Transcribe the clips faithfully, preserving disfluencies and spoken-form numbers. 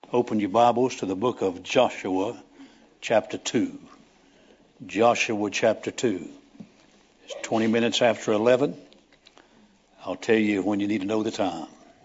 Open your Bibles to the book of Joshua, chapter two. Joshua, chapter two. It's twenty minutes after eleven. I'll tell you when you need to know the time.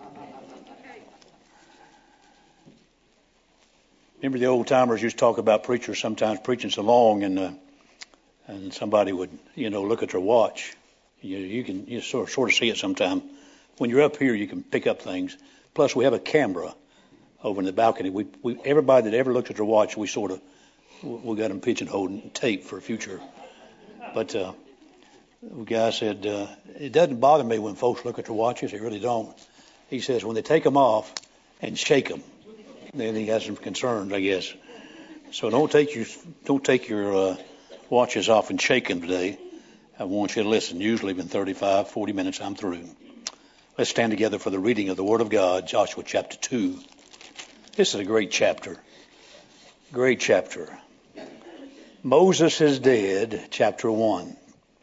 Remember the old timers used to talk about preachers sometimes preaching so long, and uh, and somebody would, you know, look at their watch. You, you can you sort of, sort of see it sometime. When you're up here, you can pick up things. Plus, we have a camera over in the balcony. We, we everybody that ever looked at their watch, we sort of we got them pigeonholed and taped for future. But uh, the guy said uh, it doesn't bother me when folks look at their watches. They really don't. He says when they take them off and shake them, then he has some concerns, I guess. So don't take your don't take your uh, watches off and shake them today. I want you to listen. Usually, in thirty-five, forty minutes, I'm through. Let's stand together for the reading of the Word of God, Joshua chapter two. This is a great chapter. Great chapter. Moses is dead, chapter one.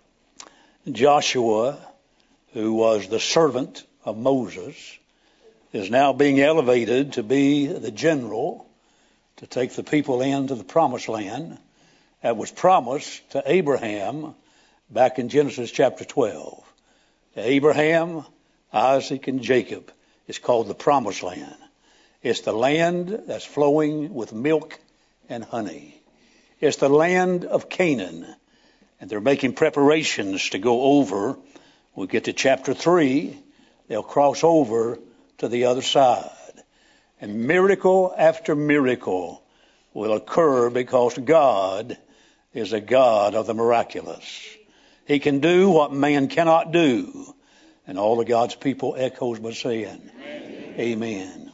Joshua, who was the servant of Moses, is now being elevated to be the general to take the people into the promised land that was promised to Abraham back in Genesis chapter twelve. To Abraham, Isaac, and Jacob. It's called the promised land. It's the land that's flowing with milk and honey. It's the land of Canaan. And they're making preparations to go over. We'll get to chapter three. They'll cross over to the other side. And miracle after miracle will occur because God is a God of the miraculous. He can do what man cannot do. And all of God's people echoes by saying, Amen. Amen.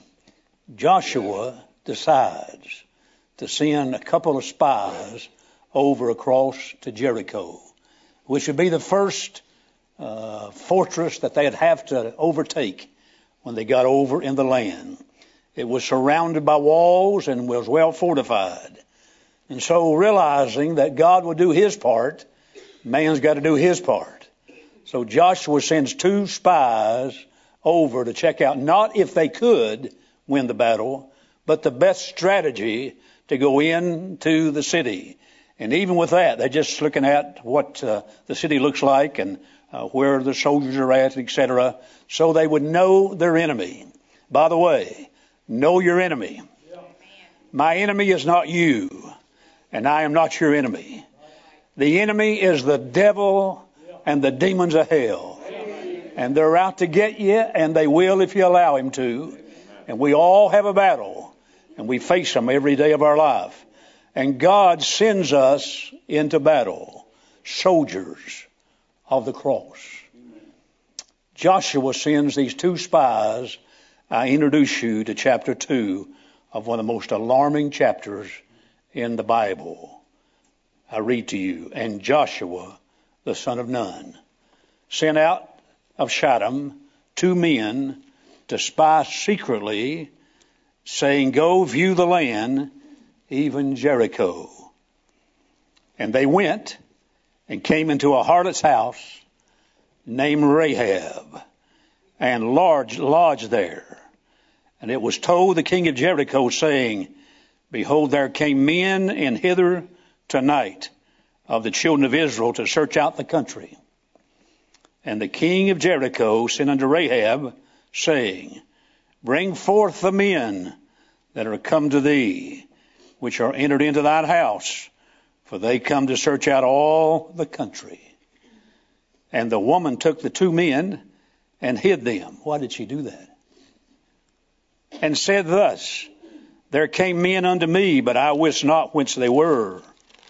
Joshua decides to send a couple of spies over across to Jericho, which would be the first uh, fortress that they'd have to overtake when they got over in the land. It was surrounded by walls and was well fortified. And so realizing that God will do his part, man's got to do his part. So Joshua sends two spies over to check out, not if they could win the battle, but the best strategy to go into the city. And even with that, they're just looking at what uh, the city looks like and uh, where the soldiers are at, et cetera, so they would know their enemy. By the way, know your enemy. My enemy is not you, and I am not your enemy. The enemy is the devil and the demons of hell. And they're out to get you, and they will if you allow him to. And we all have a battle, and we face them every day of our life. And God sends us into battle, soldiers of the cross. Joshua sends these two spies. I introduce you to chapter two of one of the most alarming chapters in the Bible. I read to you, and Joshua, the son of Nun, sent out of Shittim two men to spy secretly, saying, go view the land, even Jericho. And they went and came into a harlot's house named Rahab, and lodged, lodged there. And it was told the king of Jericho, saying, behold, there came men in hither tonight of the children of Israel to search out the country. And the king of Jericho sent unto Rahab, saying, bring forth the men that are come to thee, which are entered into thine house, for they come to search out all the country. And the woman took the two men and hid them. Why did she do that? And said thus, there came men unto me, but I wist not whence they were.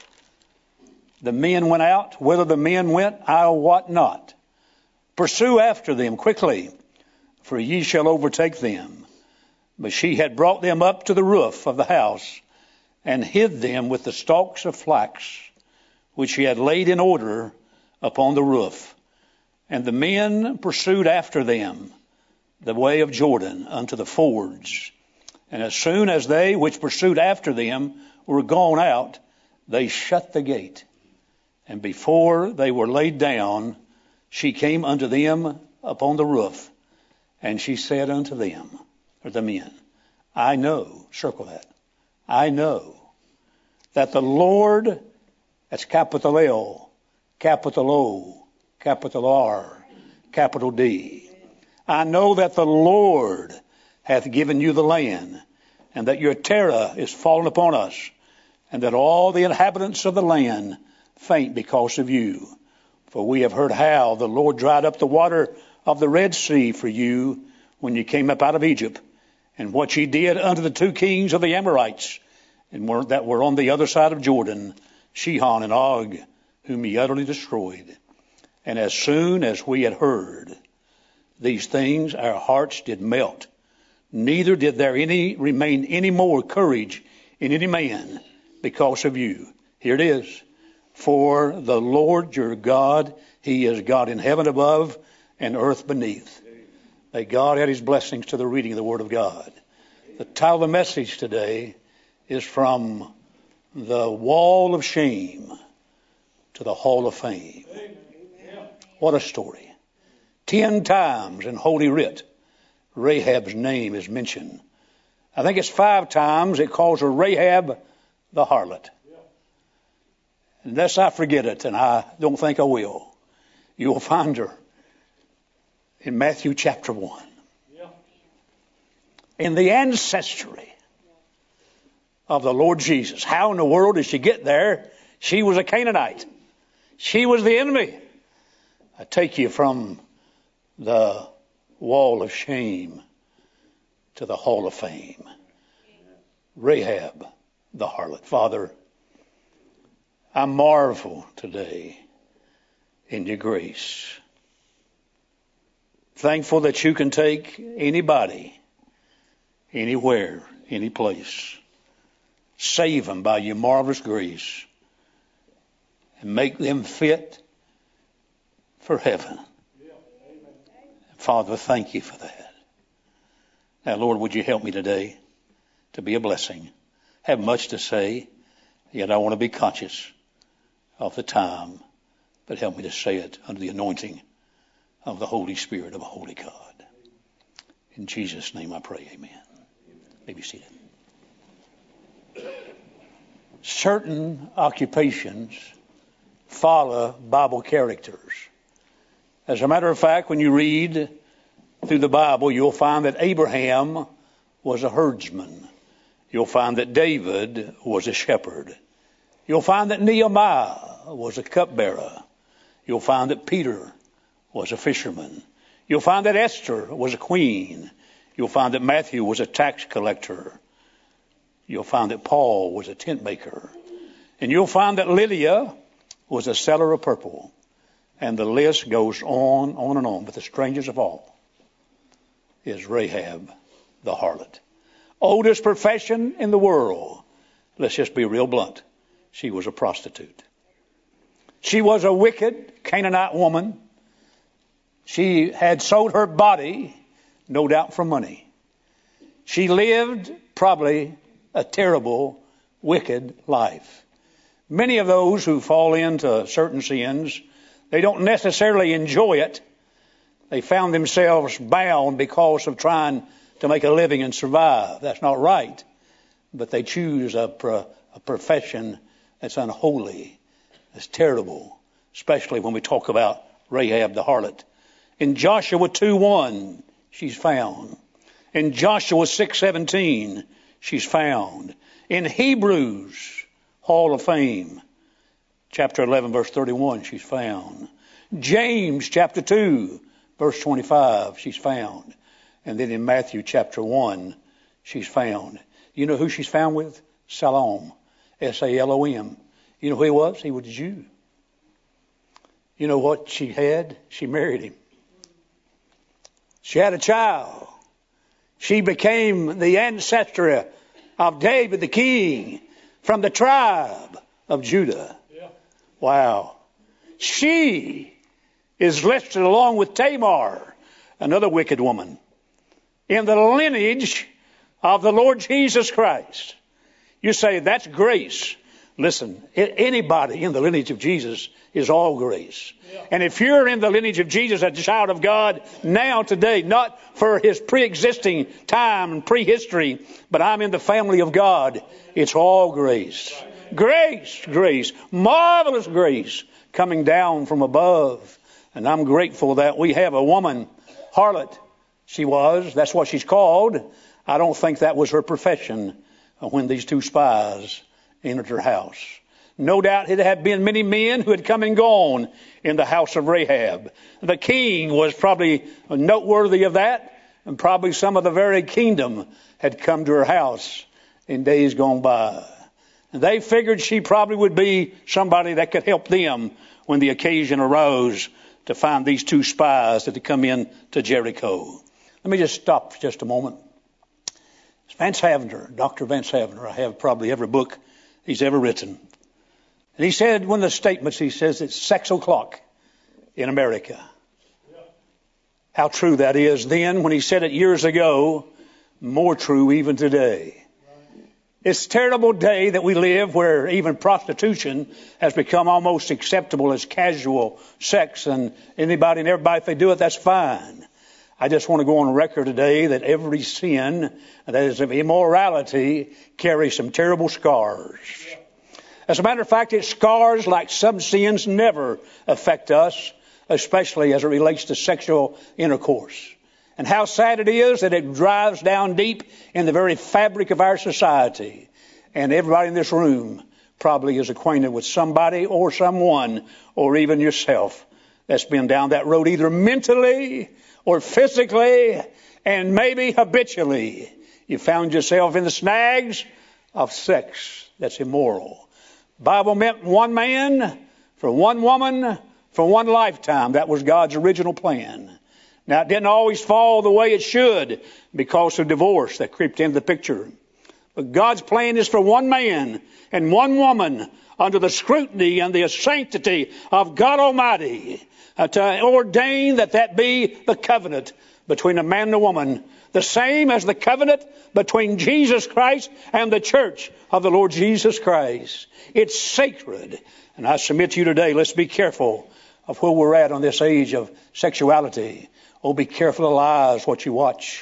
The men went out. Whither the men went, I wot not. Pursue after them quickly, for ye shall overtake them. But she had brought them up to the roof of the house, and hid them with the stalks of flax, which she had laid in order upon the roof. And the men pursued after them the way of Jordan unto the fords. And as soon as they which pursued after them were gone out, they shut the gate. And before they were laid down, she came unto them upon the roof, and she said unto them, or the men, I know, circle that, I know that the Lord, that's capital L, capital O, capital R, capital D. I know that the Lord hath given you the land, and that your terror is fallen upon us, and that all the inhabitants of the land faint because of you. For we have heard how the Lord dried up the water of the Red Sea for you when you came up out of Egypt, and what ye did unto the two kings of the Amorites, and were, that were on the other side of Jordan, Sihon and Og, whom ye utterly destroyed. And as soon as we had heard these things, our hearts did melt. Neither did there any remain any more courage in any man because of you. Here it is. For the Lord your God, he is God in heaven above and earth beneath. May God add his blessings to the reading of the Word of God. The title of the message today is From the Wall of Shame to the Hall of Fame. What a story. Ten times in Holy Writ, Rahab's name is mentioned. I think it's five times it calls her Rahab the harlot. Unless I forget it, and I don't think I will, you'll find her in Matthew chapter one. In the ancestry of the Lord Jesus. How in the world did she get there? She was a Canaanite. She was the enemy. I take you from the wall of shame to the hall of fame. Rahab the harlot. Father, I marvel today in your grace. Thankful that you can take anybody, anywhere, any place, save them by your marvelous grace, and make them fit for heaven. Father, thank you for that. Now, Lord, would you help me today to be a blessing? Have much to say, yet I want to be conscious of the time, but help me to say it under the anointing of the Holy Spirit of a holy God. In Jesus' name I pray, amen. May be seated. Certain occupations follow Bible characters. As a matter of fact, when you read through the Bible, you'll find that Abraham was a herdsman. You'll find that David was a shepherd. You'll find that Nehemiah was a cupbearer. You'll find that Peter was a fisherman. You'll find that Esther was a queen. You'll find that Matthew was a tax collector. You'll find that Paul was a tent maker. And you'll find that Lydia was a seller of purple. And the list goes on, on and on. But the strangest of all is Rahab the harlot. Oldest profession in the world. Let's just be real blunt. She was a prostitute. She was a wicked Canaanite woman. She had sold her body, no doubt, for money. She lived probably a terrible, wicked life. Many of those who fall into certain sins, they don't necessarily enjoy it. They found themselves bound because of trying to make a living and survive. That's not right. But they choose a, pro, a profession that's unholy, that's terrible, especially when we talk about Rahab the harlot. In Joshua two one, she's found. In Joshua six seventeen, she's found. In Hebrews, Hall of Fame, chapter eleven, verse thirty-one, she's found. James, chapter two, verse twenty-five, she's found. And then in Matthew, chapter one, she's found. You know who she's found with? Salom, S A L O M. You know who he was? He was a Jew. You know what she had? She married him. She had a child. She became the ancestor of David the king from the tribe of Judah. Yeah. Wow. She is listed along with Tamar, another wicked woman, in the lineage of the Lord Jesus Christ. You say, that's grace. Listen, anybody in the lineage of Jesus is all grace. Yeah. And if you're in the lineage of Jesus as a child of God now, today, not for his pre-existing time and prehistory, but I'm in the family of God, it's all grace. Grace, grace, marvelous grace coming down from above. And I'm grateful that we have a woman, harlot, she was, that's what she's called. I don't think that was her profession when these two spies entered her house. No doubt it had been many men who had come and gone in the house of Rahab. The king was probably noteworthy of that, and probably some of the very kingdom had come to her house in days gone by. And they figured she probably would be somebody that could help them when the occasion arose to find these two spies that had come in to Jericho. Let me just stop for just a moment. Vance Havner, Doctor Vance Havner, I have probably every book he's ever written. And he said, one of the statements, he says, it's six o'clock in America. How true that is then when he said it years ago, more true even today. It's a terrible day that we live where even prostitution has become almost acceptable as casual sex, and anybody and everybody, if they do it, that's fine. I just want to go on record today that every sin that is of immorality carries some terrible scars. As a matter of fact, its scars, like some sins, never affect us, especially as it relates to sexual intercourse. And how sad it is that it drives down deep in the very fabric of our society. And everybody in this room probably is acquainted with somebody or someone, or even yourself, that's been down that road, either mentally or physically, and maybe habitually. You found yourself in the snags of sex that's immoral. Bible meant one man for one woman for one lifetime. That was God's original plan. Now, it didn't always fall the way it should because of divorce that crept into the picture. But God's plan is for one man and one woman under the scrutiny and the sanctity of God Almighty uh, to ordain that that be the covenant between a man and a woman, the same as the covenant between Jesus Christ and the church of the Lord Jesus Christ. It's sacred. And I submit to you today, let's be careful of where we're at on this age of sexuality. Oh, be careful of the eyes, what you watch.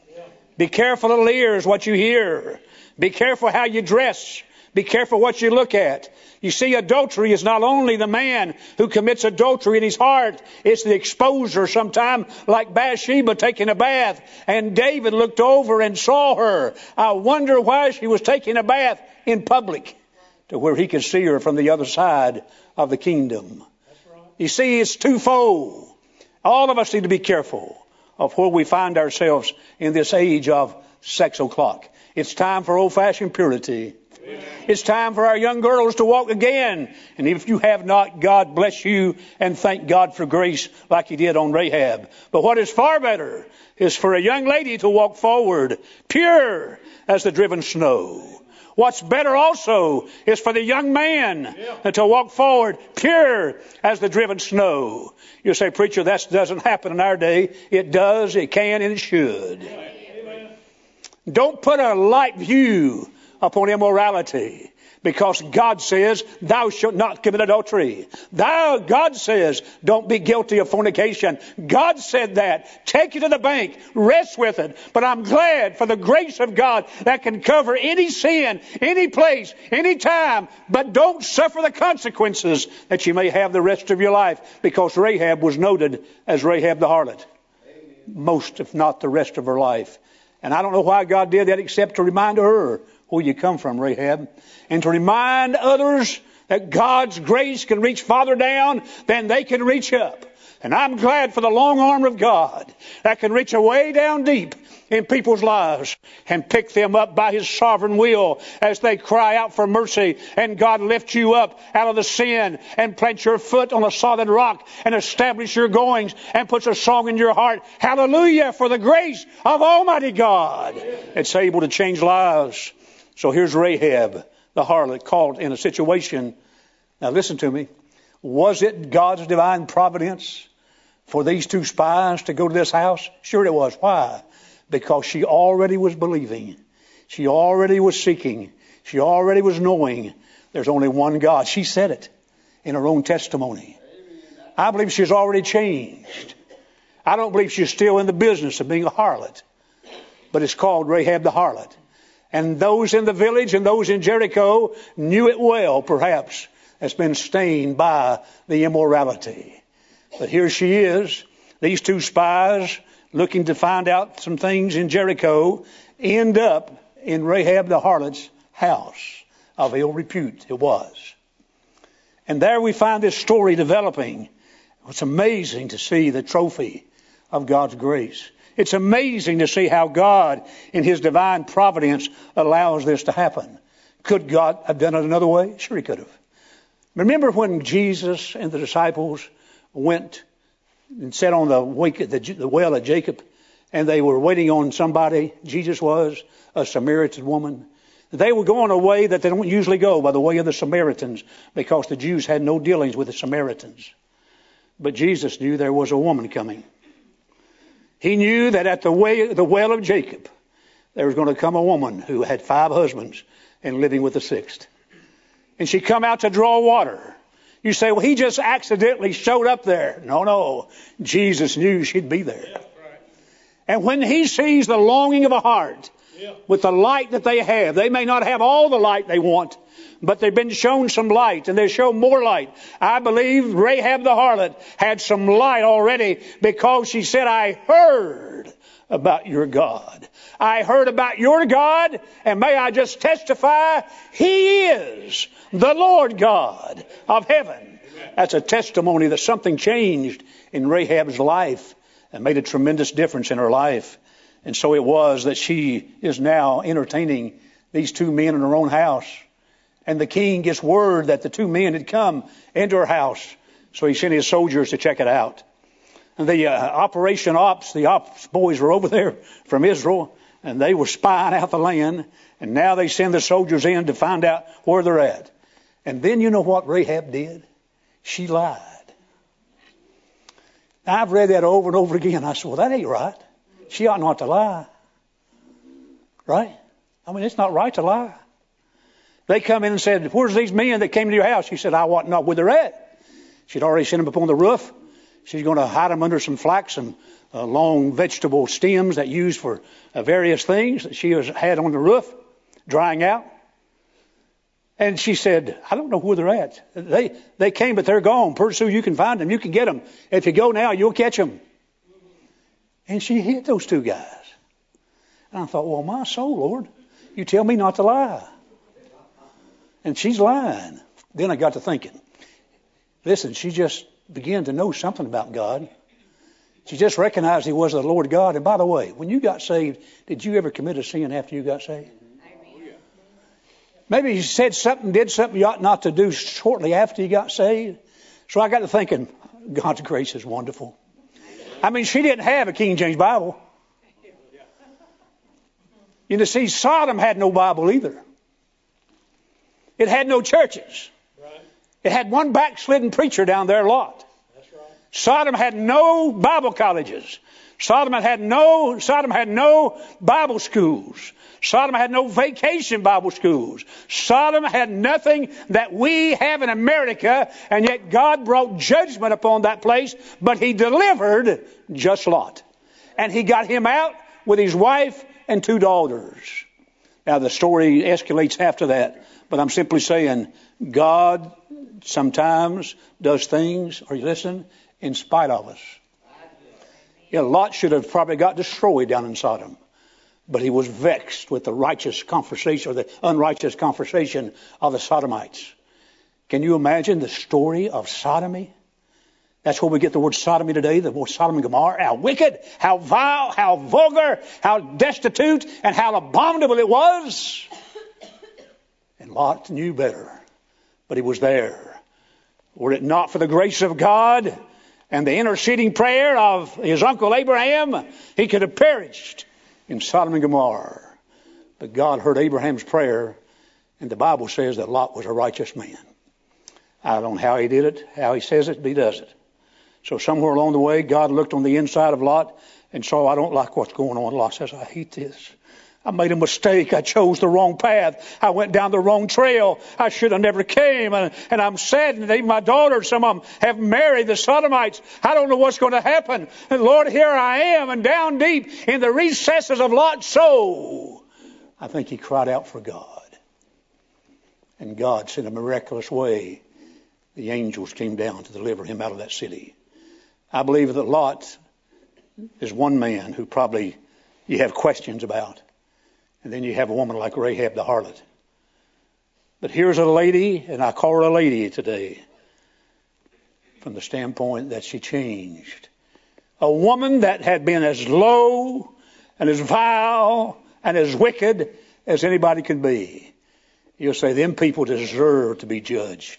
Be careful of the ears, what you hear. Be careful how you dress. Be careful what you look at. You see, adultery is not only the man who commits adultery in his heart. It's the exposure sometime, like Bathsheba taking a bath. And David looked over and saw her. I wonder why she was taking a bath in public, to where he could see her from the other side of the kingdom. You see, it's twofold. All of us need to be careful of where we find ourselves in this age of sex o'clock. It's time for old-fashioned purity. Amen. It's time for our young girls to walk again. And if you have not, God bless you and thank God for grace like he did on Rahab. But what is far better is for a young lady to walk forward pure as the driven snow. What's better also is for the young man yeah. to walk forward pure as the driven snow. You say, preacher, that doesn't happen in our day. It does, it can, and it should. Amen. Don't put a light view upon immorality, because God says, thou shalt not commit adultery. Thou, God says, don't be guilty of fornication. God said that. Take it to the bank. Rest with it. But I'm glad for the grace of God that can cover any sin, any place, any time. But don't suffer the consequences that you may have the rest of your life, because Rahab was noted as Rahab the harlot. Amen. Most, if not the rest of her life. And I don't know why God did that except to remind her where you come from, Rahab, and to remind others that God's grace can reach farther down than they can reach up. And I'm glad for the long arm of God that can reach way down deep in people's lives and pick them up by his sovereign will as they cry out for mercy. And God lifts you up out of the sin and plants your foot on a solid rock and establish your goings and puts a song in your heart. Hallelujah for the grace of Almighty God. It's able to change lives. So here's Rahab, the harlot, caught in a situation. Now listen to me. Was it God's divine providence for these two spies to go to this house? Sure it was. Why? Because she already was believing. She already was seeking. She already was knowing There's only one God. She said it in her own testimony. I believe she's already changed. I don't believe she's still in the business of being a harlot. But it's called Rahab the harlot. And those in the village and those in Jericho knew it well, perhaps, as been stained by the immorality. But here she is, these two spies looking to find out some things in Jericho, end up in Rahab the harlot's house of ill repute. It was. And there we find this story developing. It's amazing to see the trophy of God's grace. It's amazing to see how God, in His divine providence, allows this to happen. Could God have done it another way? Sure He could have. Remember when Jesus and the disciples went and sat on the, wake, the, the well of Jacob, and they were waiting on somebody. Jesus was a Samaritan woman. They were going a way that they don't usually go, by the way of the Samaritans, because the Jews had no dealings with the Samaritans. But Jesus knew there was a woman coming. He knew that at the way, the well of Jacob, there was going to come a woman who had five husbands and living with the sixth. And she come out to draw water. You say, well, he just accidentally showed up there. No, no. Jesus knew she'd be there. Yeah, right. And when He sees the longing of a heart, yeah, with the light that they have, they may not have all the light they want, but they've been shown some light, and they show more light. I believe Rahab the harlot had some light already, because she said, I heard about your God. I heard about your God, and may I just testify, He is the Lord God of heaven. That's a testimony that something changed in Rahab's life and made a tremendous difference in her life. And so it was that she is now entertaining these two men in her own house. And the king gets word that the two men had come into her house. So he sent his soldiers to check it out. And the uh, Operation Ops, the Ops boys were over there from Israel, and they were spying out the land. And now they send the soldiers in to find out where they're at. And then you know what Rahab did? She lied. Now, I've read that over and over again. I said, well, that ain't right. She ought not to lie. Right? I mean, it's not right to lie. They come in and said, where's these men that came to your house? She said, I want not where they're at. She'd already sent them up on the roof. She's going to hide them under some flax and uh, long vegetable stems that used for uh, various things that she was, had on the roof, drying out. And she said, I don't know where they're at. They they came, but they're gone. Pretty soon you can find them. You can get them. If you go now, you'll catch them. And she hit those two guys. And I thought, well, my soul, Lord, you tell me not to lie. And she's lying. Then I got to thinking, listen, she just began to know something about God. She just recognized He was the Lord God. And by the way, when you got saved, did you ever commit a sin after you got saved? Maybe you said something, did something you ought not to do shortly after you got saved. So I got to thinking, God's grace is wonderful. I mean, she didn't have a King James Bible. You know, see, Sodom had no Bible either. It had no churches. Right. It had one backslidden preacher down there, Lot. That's right. Sodom had no Bible colleges. Sodom had no, Sodom had no Bible schools. Sodom had no vacation Bible schools. Sodom had nothing that we have in America, and yet God brought judgment upon that place, but He delivered just Lot. And He got him out with his wife and two daughters. Now the story escalates after that, but I'm simply saying God sometimes does things, are you listening, in spite of us. Yeah, Lot should have probably got destroyed down in Sodom. But he was vexed with the righteous conversation, or the unrighteous conversation of the Sodomites. Can you imagine the story of sodomy? That's where we get the word sodomy today, the word Sodom and Gomorrah. How wicked, how vile, how vulgar, how destitute, and how abominable it was. And Lot knew better, but he was there. Were it not for the grace of God and the interceding prayer of his uncle Abraham, he could have perished in Sodom and Gomorrah. But God heard Abraham's prayer, and the Bible says that Lot was a righteous man. I don't know how he did it, how he says it, but he does it. So somewhere along the way, God looked on the inside of Lot and saw, I don't like what's going on. Lot says, I hate this. I made a mistake. I chose the wrong path. I went down the wrong trail. I should have never came. And, and I'm saddened that even my daughters, some of them have married the Sodomites. I don't know what's going to happen. And Lord, here I am, and down deep in the recesses of Lot's soul, I think he cried out for God. And God, in a miraculous way, the angels came down to deliver him out of that city. I believe that Lot is one man who probably you have questions about. And then you have a woman like Rahab the harlot. But here's a lady, and I call her a lady today, from the standpoint that she changed. A woman that had been as low and as vile and as wicked as anybody could be. You'll say, them people deserve to be judged.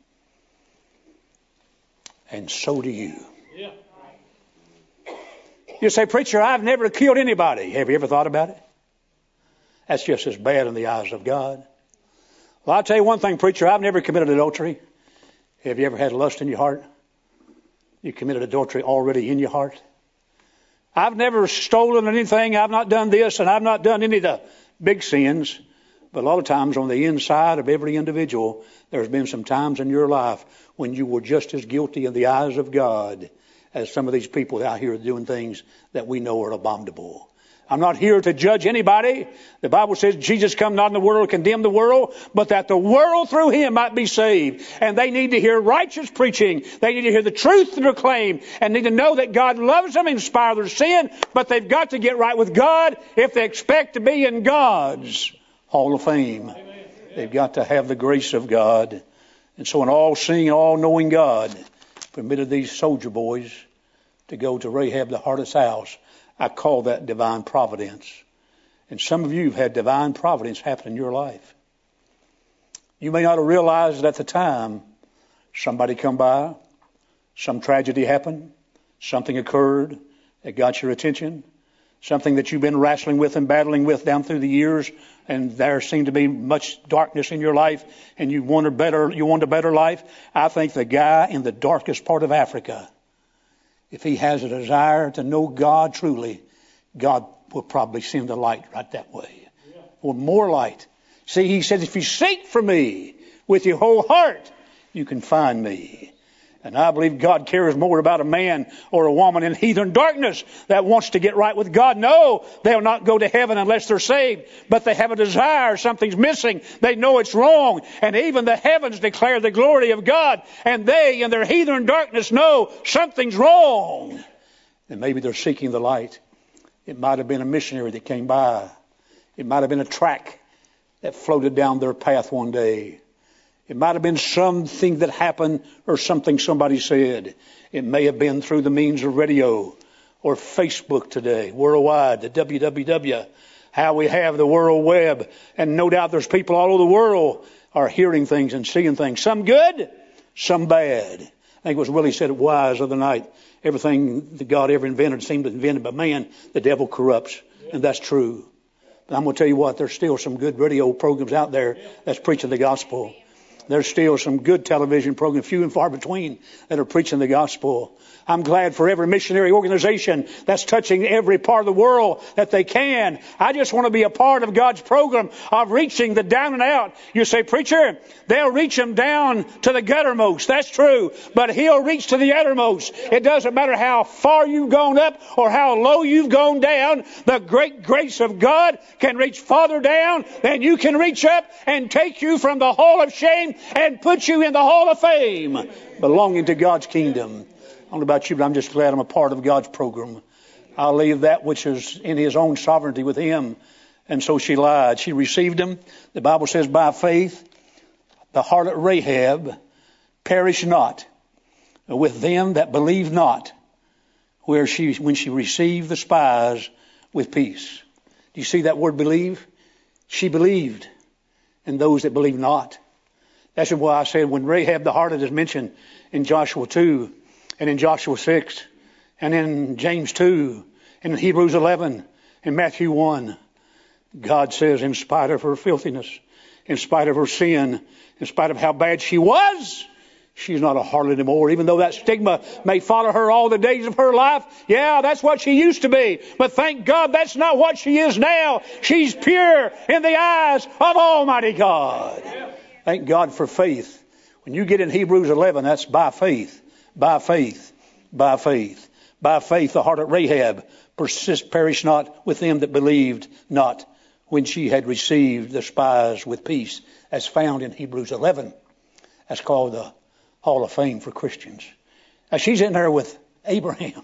And so do you. Yeah. You say, preacher, I've never killed anybody. Have you ever thought about it? That's just as bad in the eyes of God. Well, I'll tell you one thing, preacher, I've never committed adultery. Have you ever had lust in your heart? You committed adultery already in your heart. I've never stolen anything. I've not done this, and I've not done any of the big sins. But a lot of times on the inside of every individual, there's been some times in your life when you were just as guilty in the eyes of God as some of these people out here doing things that we know are abominable. I'm not here to judge anybody. The Bible says Jesus come not in the world to condemn the world, but that the world through him might be saved. And they need to hear righteous preaching. They need to hear the truth to proclaim and need to know that God loves them in spite of their sin, but they've got to get right with God if they expect to be in God's Hall of Fame. They've got to have the grace of God. And so an all-seeing, all-knowing God permitted these soldier boys to go to Rahab the harlot's house. I call that divine providence. And some of you have had divine providence happen in your life. You may not have realized at the time somebody come by, some tragedy happened, something occurred that got your attention, something that you've been wrestling with and battling with down through the years, and there seemed to be much darkness in your life, and you want a better, you want a better life. I think the guy in the darkest part of Africa, if he has a desire to know God truly, God will probably send a light right that way. Yeah. Or more light. See, he said, if you seek for me with your whole heart, you can find me. And I believe God cares more about a man or a woman in heathen darkness that wants to get right with God. No, they'll not go to heaven unless they're saved. But they have a desire. Something's missing. They know it's wrong. And even the heavens declare the glory of God. And they, in their heathen darkness, know something's wrong. And maybe they're seeking the light. It might have been a missionary that came by. It might have been a track that floated down their path one day. It might have been something that happened or something somebody said. It may have been through the means of radio or Facebook today, worldwide, the W W W, how we have the world web. And no doubt there's people all over the world are hearing things and seeing things. Some good, some bad. I think it was Willie said it wise the other night. Everything that God ever invented seemed to be invented by man. The devil corrupts. And that's true. But I'm going to tell you what, there's still some good radio programs out there that's preaching the gospel. There's still some good television programs, few and far between, that are preaching the gospel. I'm glad for every missionary organization that's touching every part of the world that they can. I just want to be a part of God's program of reaching the down and out. You say, preacher, they'll reach them down to the guttermost. That's true. But he'll reach to the uttermost. It doesn't matter how far you've gone up or how low you've gone down. The great grace of God can reach farther down than you can reach up and take you from the hall of shame and put you in the hall of fame, belonging to God's kingdom. I don't know about you, but I'm just glad I'm a part of God's program. I'll leave that which is in his own sovereignty with him. And so she lied. She received him. The Bible says by faith, the harlot Rahab perished not with them that believe not, where she, when she received the spies with peace. Do you see that word believe? She believed in those that believe not. That's why I said when Rahab the harlot is mentioned in Joshua two and in Joshua six and in James two and in Hebrews eleven and Matthew one, God says in spite of her filthiness, in spite of her sin, in spite of how bad she was, She's not a harlot anymore, even though that stigma may follow her all the days of her life. Yeah, that's what she used to be. But thank God that's not what she is now. She's pure in the eyes of Almighty God. Thank God for faith. When you get in Hebrews eleven, that's by faith, by faith, by faith. By faith, the heart of Rahab persist, perish not with them that believed not when she had received the spies with peace, as found in Hebrews eleven. That's called the Hall of Fame for Christians. Now she's in there with Abraham,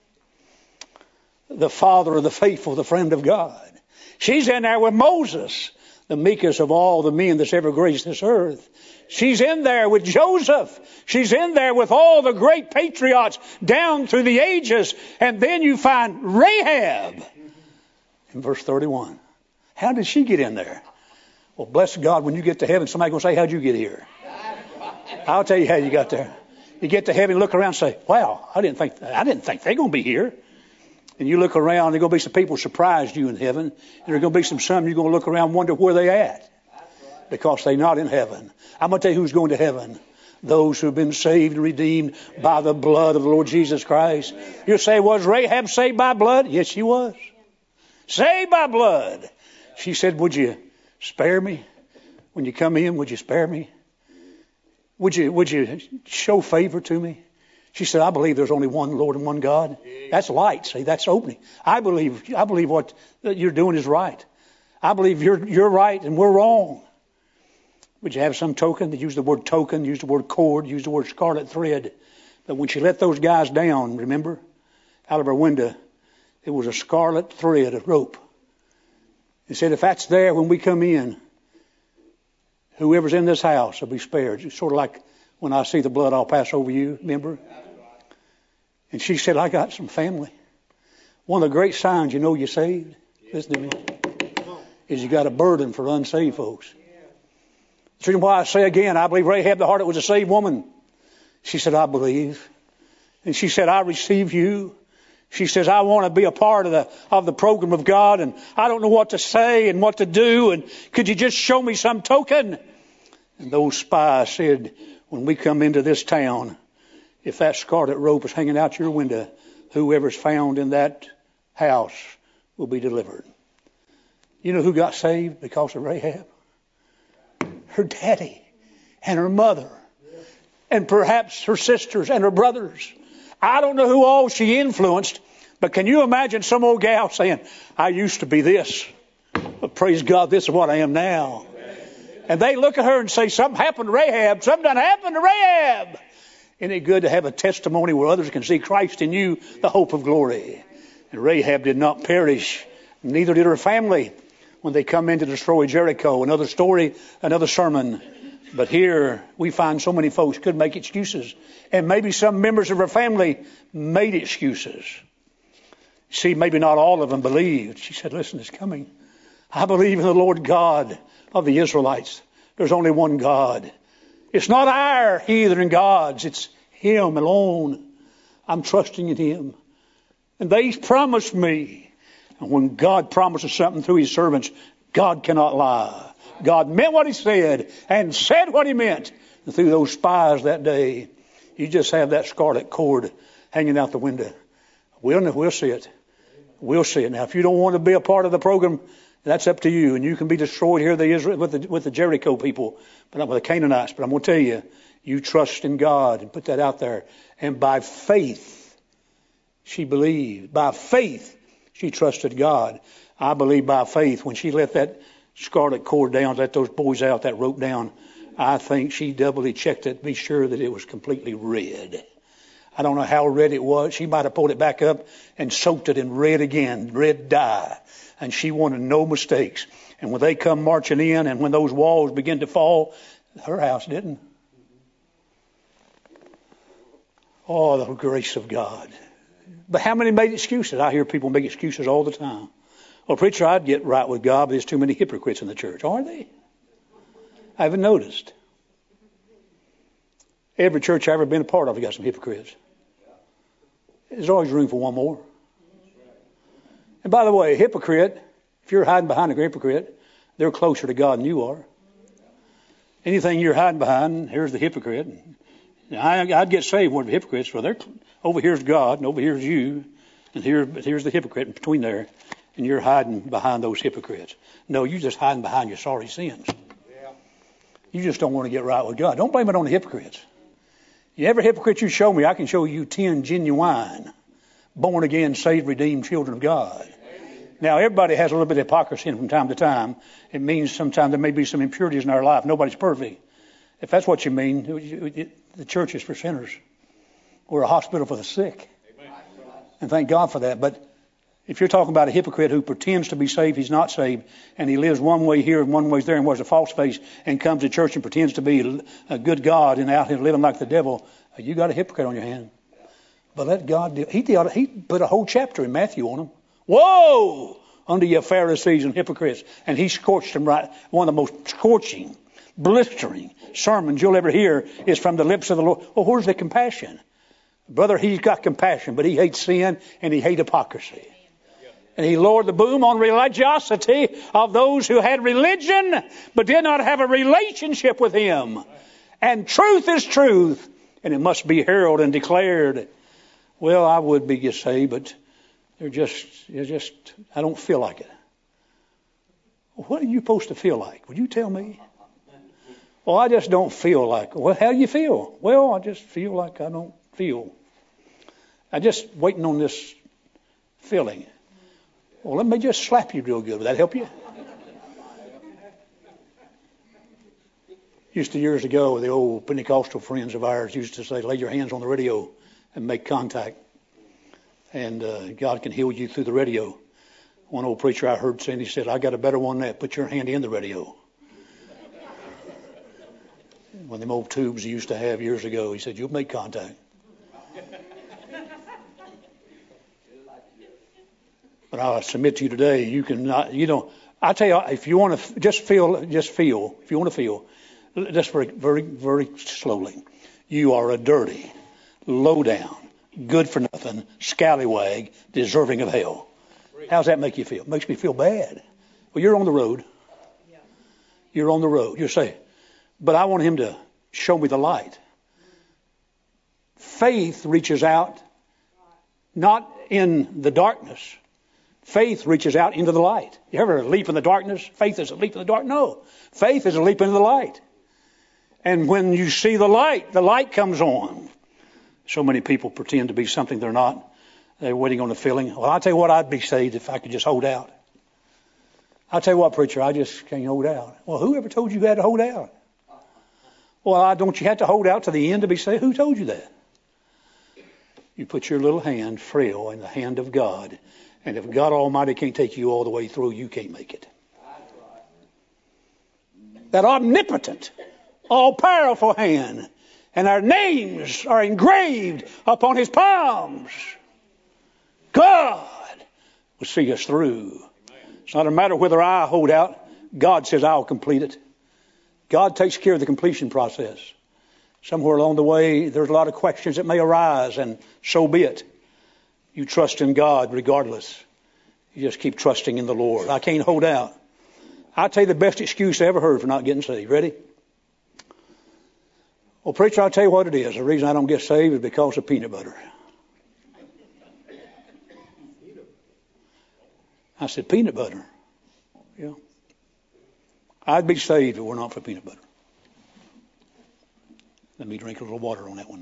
the father of the faithful, the friend of God. She's in there with Moses, the meekest of all the men that's ever graced this earth. She's in there with Joseph. She's in there with all the great patriots down through the ages. And then you find Rahab in verse thirty-one. How did she get in there? Well, bless God, when you get to heaven, somebody's going to say, how'd you get here? I'll tell you how you got there. You get to heaven, look around and say, wow, I didn't think I didn't think they're going to be here. And you look around, there's going to be some people surprised you in heaven. And there's going to be some some you're going to look around and wonder where they're at. Because they're not in heaven. I'm going to tell you who's going to heaven. Those who have been saved and redeemed by the blood of the Lord Jesus Christ. You say, was Rahab saved by blood? Yes, she was. Saved by blood. She said, would you spare me? When you come in, would you spare me? Would you, would you show favor to me? She said, I believe there's only one Lord and one God. That's light. See, that's opening. I believe, I believe what you're doing is right. I believe you're, you're right and we're wrong. Would you have some token? They use the word token, use the word cord, use the word scarlet thread. But when she let those guys down, remember, out of her window, it was a scarlet thread, a rope. He said, if that's there when we come in, whoever's in this house will be spared. It's sort of like when I see the blood, I'll pass over you, remember? And she said, I got some family. One of the great signs you know you're saved, listen to me, is you got a burden for unsaved folks. That's the reason why I say again, I believe Rahab the harlot was a saved woman. She said, I believe. And she said, I receive you. She says, I want to be a part of the of the program of God, and I don't know what to say and what to do, and could you just show me some token? And those spies said, when we come into this town, if that scarlet rope is hanging out your window, whoever's found in that house will be delivered. You know who got saved because of Rahab? Her daddy and her mother and perhaps her sisters and her brothers. I don't know who all she influenced, but can you imagine some old gal saying, I used to be this, but praise God, this is what I am now. And they look at her and say, something happened to Rahab. Something done happened to Rahab. Isn't it good to have a testimony where others can see Christ in you, the hope of glory? And Rahab did not perish, neither did her family when they come in to destroy Jericho. Another story, another sermon. But here we find so many folks could make excuses. And maybe some members of her family made excuses. See, maybe not all of them believed. She said, listen, it's coming. I believe in the Lord God of the Israelites. There's only one God. It's not our heathen gods. It's Him alone. I'm trusting in Him. And they promised me. And when God promises something through His servants, God cannot lie. God meant what He said and said what He meant. And through those spies that day, you just have that scarlet cord hanging out the window. We'll, we'll see it. We'll see it. Now, if you don't want to be a part of the program, that's up to you. And you can be destroyed here the Israel, with, the, with the Jericho people, but not with the Canaanites. But I'm going to tell you, you trust in God and put that out there. And by faith, she believed. By faith, she trusted God. I believe by faith, when she let that scarlet cord down, let those boys out, that rope down, I think she doubly checked it to be sure that it was completely red. I don't know how red it was. She might have pulled it back up and soaked it in red again, red dye. And she wanted no mistakes. And when they come marching in and when those walls begin to fall, her house didn't. Oh, the grace of God. But how many made excuses? I hear people make excuses all the time. Well, preacher, I'd get right with God, but there's too many hypocrites in the church. Are they? I haven't noticed. Every church I've ever been a part of, you got some hypocrites. There's always room for one more. And by the way, a hypocrite, if you're hiding behind a hypocrite, they're closer to God than you are. Anything you're hiding behind, here's the hypocrite. Now, I, I'd get saved with the hypocrites. Well, they're, over here's God, and over here's you, and here, here's the hypocrite between there, and you're hiding behind those hypocrites. No, you're just hiding behind your sorry sins. Yeah. You just don't want to get right with God. Don't blame it on the hypocrites. Every hypocrite you show me, I can show you ten genuine, born again, saved, redeemed children of God. Now, everybody has a little bit of hypocrisy from time to time. It means sometimes there may be some impurities in our life. Nobody's perfect. If that's what you mean, the church is for sinners. We're a hospital for the sick. And thank God for that. But if you're talking about a hypocrite who pretends to be saved, he's not saved, and he lives one way here and one way there and wears a false face and comes to church and pretends to be a good God and out here living like the devil, you got a hypocrite on your hand. But let God do. He, did, he put a whole chapter in Matthew on them. Woe unto you Pharisees and hypocrites. And he scorched them right. One of the most scorching, blistering sermons you'll ever hear is from the lips of the Lord. Well, where's the compassion? Brother, he's got compassion, but he hates sin and he hates hypocrisy. And he lowered the boom on religiosity of those who had religion but did not have a relationship with him. And truth is truth, and it must be heralded and declared. Well, I would be get saved, but they're just, they're just, I don't feel like it. What are you supposed to feel like? Would you tell me? Well, I just don't feel like it. Well, how do you feel? Well, I just feel like I don't feel. I'm just waiting on this feeling. Well, let me just slap you real good. Would that help you? Used to years ago, the old Pentecostal friends of ours used to say, lay your hands on the radio and make contact. And uh, God can heal you through the radio. One old preacher I heard saying, he said, I got a better one than that. Put your hand in the radio. One of them old tubes he used to have years ago. He said, you'll make contact. But I submit to you today, you can not, you know, I tell you, if you want to just feel, just feel, if you want to feel, just very, very, very slowly, you are a dirty, low down, good for nothing, scallywag, deserving of hell. How's that make you feel? It makes me feel bad. Well, you're on the road. You're on the road. You say, but I want him to show me the light. Faith reaches out, not in the darkness. Faith reaches out into the light. You ever leap in the darkness? Faith is a leap in the dark? No. Faith is a leap into the light. And when you see the light, the light comes on. So many people pretend to be something they're not. They're waiting on the feeling. Well, I'll tell you what, I'd be saved if I could just hold out. I'll tell you what, preacher, I just can't hold out. Well, who ever told you you had to hold out? Well, I, don't you have to hold out to the end to be saved? Who told you that? You put your little hand, frail, in the hand of God. And if God Almighty can't take you all the way through, you can't make it. That omnipotent, all-powerful hand. And our names are engraved upon his palms. God will see us through. It's not a matter whether I hold out. God says I'll complete it. God takes care of the completion process. Somewhere along the way, there's a lot of questions that may arise, and so be it. You trust in God regardless. You just keep trusting in the Lord. I can't hold out. I'll tell you the best excuse I ever heard for not getting saved. Ready? Well, preacher, I'll tell you what it is. The reason I don't get saved is because of peanut butter. I said, peanut butter? Yeah. I'd be saved if it were not for peanut butter. Let me drink a little water on that one.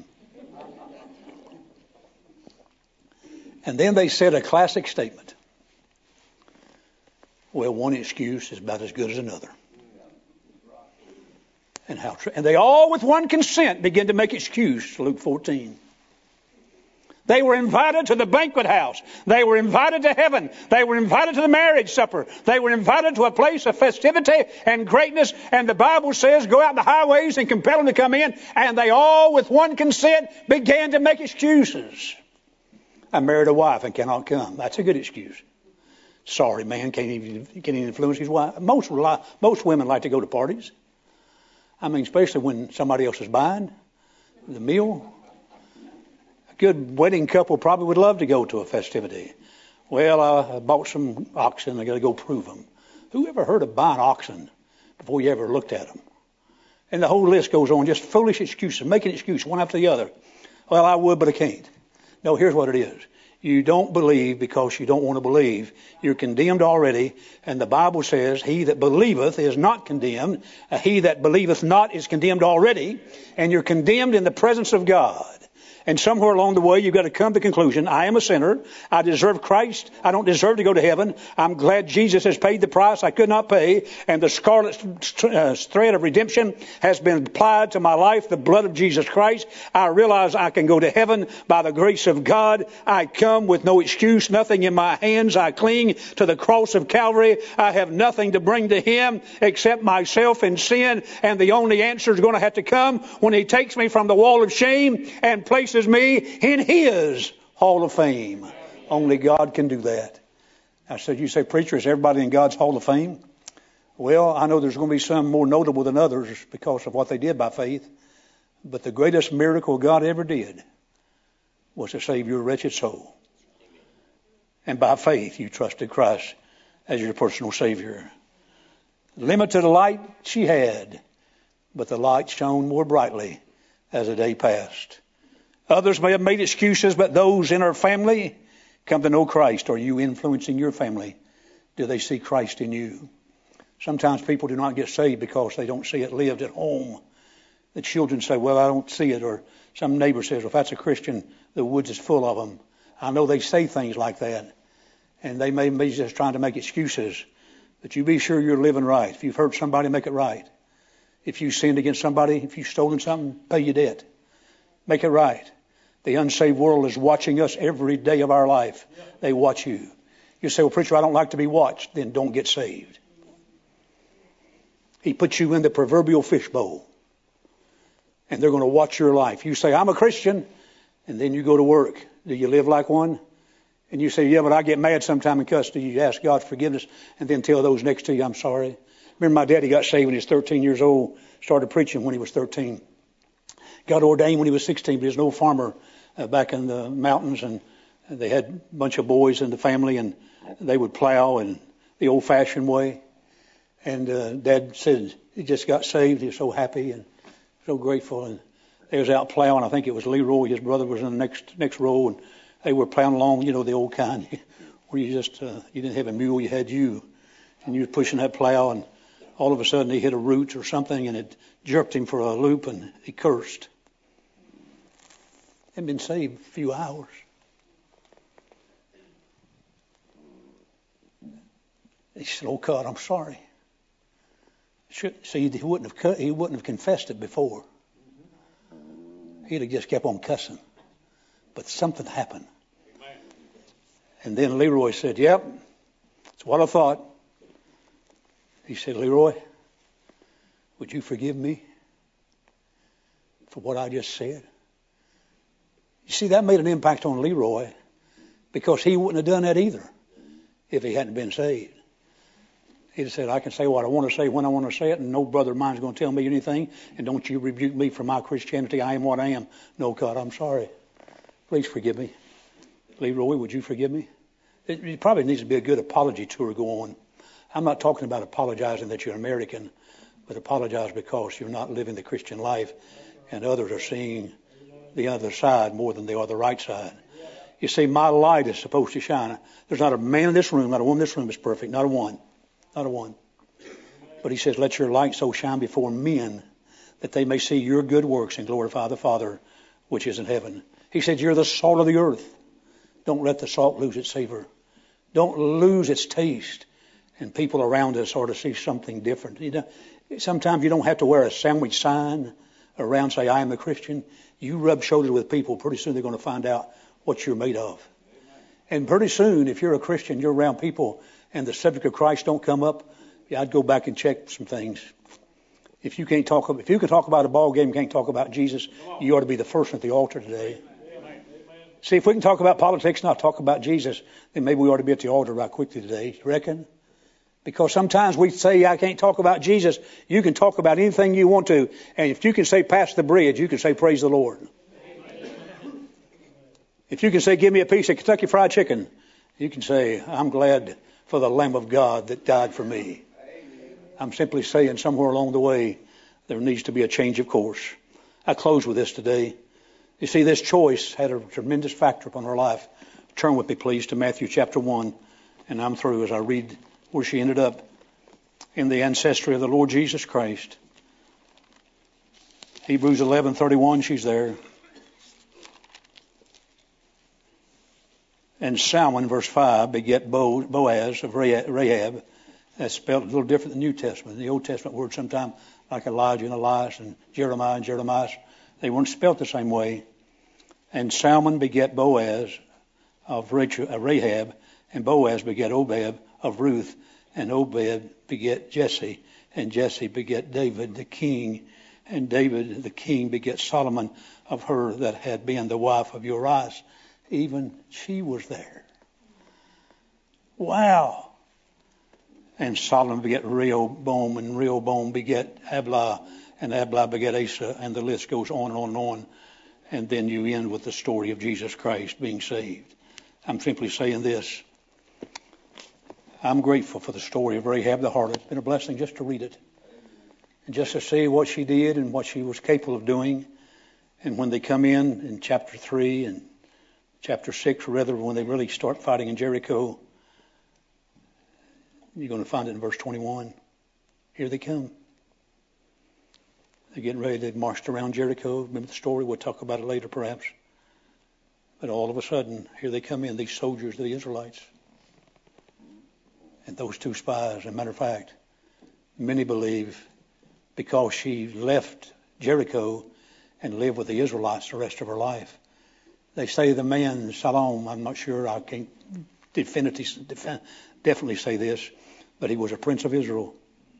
And then they said a classic statement. Well, one excuse is about as good as another. And how? Tr- and they all with one consent begin to make excuse, Luke fourteen. They were invited to the banquet house. They were invited to heaven. They were invited to the marriage supper. They were invited to a place of festivity and greatness. And the Bible says, go out in the highways and compel them to come in. And they all with one consent began to make excuses. I married a wife and cannot come. That's a good excuse. Sorry, man, can't even, can't even influence his wife. Most, most women like to go to parties. I mean, especially when somebody else is buying the meal. A good wedding couple probably would love to go to a festivity. Well, I bought some oxen. I got to go prove them. Who ever heard of buying oxen before you ever looked at them? And the whole list goes on, just foolish excuses, making excuses one after the other. Well, I would, but I can't. No, here's what it is. You don't believe because you don't want to believe. You're condemned already. And the Bible says, he that believeth is not condemned. Uh, he that believeth not is condemned already. And you're condemned in the presence of God. And somewhere along the way, you've got to come to the conclusion, I am a sinner. I deserve Christ. I don't deserve to go to heaven. I'm glad Jesus has paid the price I could not pay. And the scarlet uh, thread of redemption has been applied to my life, the blood of Jesus Christ. I realize I can go to heaven by the grace of God. I come with no excuse, nothing in my hands. I cling to the cross of Calvary. I have nothing to bring to Him except myself and sin. And the only answer is going to have to come when He takes me from the wall of shame and places me in His Hall of Fame. Only God can do that. I said, you say, preacher, is everybody in God's Hall of Fame? Well, I know there's going to be some more notable than others because of what they did by faith. But the greatest miracle God ever did was to save your wretched soul. And by faith, you trusted Christ as your personal Savior. Limited light she had, but the light shone more brightly as the day passed. Others may have made excuses, but those in our family come to know Christ. Are you influencing your family? Do they see Christ in you? Sometimes people do not get saved because they don't see it lived at home. The children say, well, I don't see it. Or some neighbor says, well, if that's a Christian, the woods is full of them. I know they say things like that. And they may be just trying to make excuses. But you be sure you're living right. If you've hurt somebody, make it right. If you sinned against somebody, if you've stolen something, pay your debt. Make it right. The unsaved world is watching us every day of our life. They watch you. You say, well, preacher, I don't like to be watched. Then don't get saved. He puts you in the proverbial fishbowl. And they're going to watch your life. You say, I'm a Christian. And then you go to work. Do you live like one? And you say, yeah, but I get mad sometime in custody. You ask God's forgiveness and then tell those next to you, I'm sorry. Remember my daddy got saved when he was thirteen years old. Started preaching when he was thirteen. Got ordained when he was sixteen, but he was an old farmer uh, back in the mountains, and they had a bunch of boys in the family, and they would plow in the old-fashioned way. And uh, Dad said he just got saved. He was so happy and so grateful. And they was out plowing. I think it was Leroy. His brother was in the next next row, and they were plowing along, you know, the old kind, where you just uh, you didn't have a mule, you had you, and you were pushing that plow, and all of a sudden he hit a root or something, and it jerked him for a loop, and he cursed. Had been saved a few hours. He said, "Oh God, I'm sorry." Should, see, he wouldn't have he wouldn't have confessed it before. He'd have just kept on cussing. But something happened. And then Leroy said, "Yep, that's what I thought." He said, "Leroy, would you forgive me for what I just said?" You see, that made an impact on Leroy because he wouldn't have done that either if he hadn't been saved. He'd have said, I can say what I want to say when I want to say it, and no brother of mine is going to tell me anything, and don't you rebuke me for my Christianity. I am what I am. No, God, I'm sorry. Please forgive me. Leroy, would you forgive me? It, it probably needs to be a good apology tour go on. I'm not talking about apologizing that you're American, but apologize because you're not living the Christian life, and others are seeing the other side more than they are the right side. You see, my light is supposed to shine. There's not a man in this room, not a woman in this room is perfect. Not a one. Not a one. But he says, let your light so shine before men that they may see your good works and glorify the Father which is in heaven. He said, you're the salt of the earth. Don't let the salt lose its savor. Don't lose its taste. And people around us ought to see something different. You know, sometimes you don't have to wear a sandwich sign around, say, I am a Christian. You rub shoulders with people, pretty soon they're going to find out what you're made of. And pretty soon, if you're a Christian, you're around people and the subject of Christ don't come up, yeah, I'd go back and check some things. If you can't talk, if you can talk about a ball game, can't talk about Jesus, you ought to be the first at the altar today. See, if we can talk about politics and not talk about Jesus, then maybe we ought to be at the altar right quickly today. You reckon? Because sometimes we say, I can't talk about Jesus. You can talk about anything you want to. And if you can say, pass the bridge, you can say, praise the Lord. Amen. If you can say, give me a piece of Kentucky Fried Chicken, you can say, I'm glad for the Lamb of God that died for me. I'm simply saying somewhere along the way, There needs to be a change of course. I close with this today. You see, this choice had a tremendous factor upon her life. Turn with me, please, to Matthew chapter one, and I'm through as I read where she ended up in the ancestry of the Lord Jesus Christ. Hebrews eleven thirty-one, she's there. And Salmon, verse five, beget Boaz of Rahab. That's spelled a little different than the New Testament. The Old Testament words sometimes like Elijah and Elias and Jeremiah and Jeremiah, they weren't spelled the same way. And Salmon beget Boaz of Rahab, and Boaz beget Obed of Ruth, and Obed beget Jesse, and Jesse beget David the king, and David the king beget Solomon of her that had been the wife of Uriah. Even she was there. Wow. And Solomon beget Rehoboam, and Rehoboam beget Ablah, and Ablah beget Asa, and the list goes on and on and on. And then you end with the story of Jesus Christ being saved. I'm simply saying this. I'm grateful for the story of Rahab the harlot. It's been a blessing just to read it. And just to see what she did and what she was capable of doing. And when they come in, in chapter three and chapter six, rather, when they really start fighting in Jericho, you're going to find it in verse twenty-one. Here they come. They're getting ready. They've marched around Jericho. Remember the story? We'll talk about it later, perhaps. But all of a sudden, here they come in, these soldiers of the Israelites. And those two spies, as a matter of fact, many believe because she left Jericho and lived with the Israelites the rest of her life. They say the man, Salom, I'm not sure, I can't definitively, definitely say this, but he was a prince of Israel.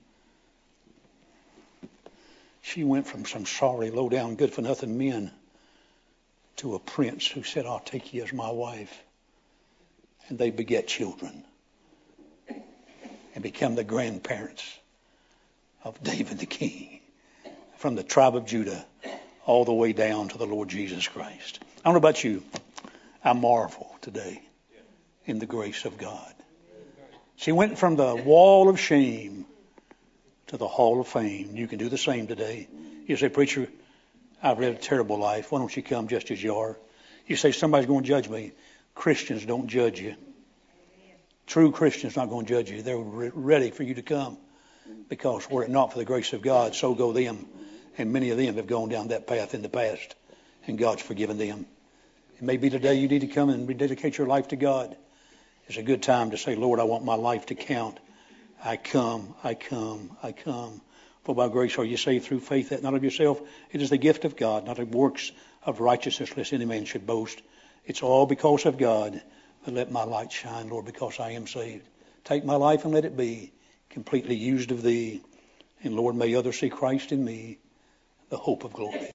She went from some sorry, low-down, good-for-nothing men to a prince who said, I'll take you as my wife. And they beget children and become the grandparents of David the king, from the tribe of Judah all the way down to the Lord Jesus Christ. I don't know about you. I marvel today in the grace of God. She went from the wall of shame to the hall of fame. You can do the same today. You say, preacher, I've led a terrible life. Why don't you come just as you are? You say, somebody's going to judge me. Christians don't judge you. True Christians not going to judge you. They're re- ready for you to come. Because were it not for the grace of God, so go them. And many of them have gone down that path in the past. And God's forgiven them. It may be today you need to come and rededicate your life to God. It's a good time to say, Lord, I want my life to count. I come, I come, I come. For by grace are you saved through faith, that not of yourself. It is the gift of God, not of works of righteousness, lest any man should boast. It's all because of God. But let my light shine, Lord, because I am saved. Take my life and let it be completely used of thee. And Lord, may others see Christ in me, the hope of glory.